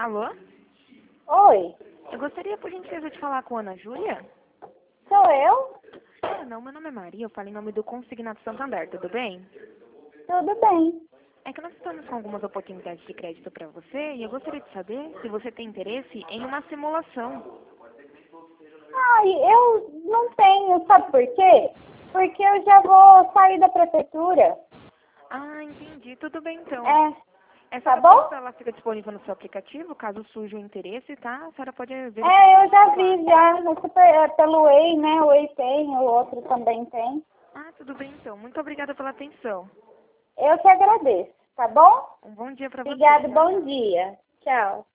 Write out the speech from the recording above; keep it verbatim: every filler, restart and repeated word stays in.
Alô? Oi, Eu gostaria, por gentileza, de falar com a Ana Júlia. sou eu? Ah, não, meu nome é Maria, eu falo em nome do Consignado Santander, tudo bem? Tudo bem. É que nós estamos com algumas oportunidades de crédito para você e eu gostaria de saber se você tem interesse em uma simulação. Ai, eu não tenho, sabe por quê? Porque eu já vou sair da prefeitura. Ah, entendi. Tudo bem, então. É, Essa tá proposta, bom? ela fica disponível no seu aplicativo, caso surja o interesse, tá? A senhora pode verificar. É, eu já vi já, no super, é, pelo Way, né? O Way tem, o outro também tem. Ah, tudo bem, então. Muito obrigada pela atenção. Eu que agradeço, tá bom? Um bom dia para você. Obrigada, Tchau, bom tchau. dia. Tchau.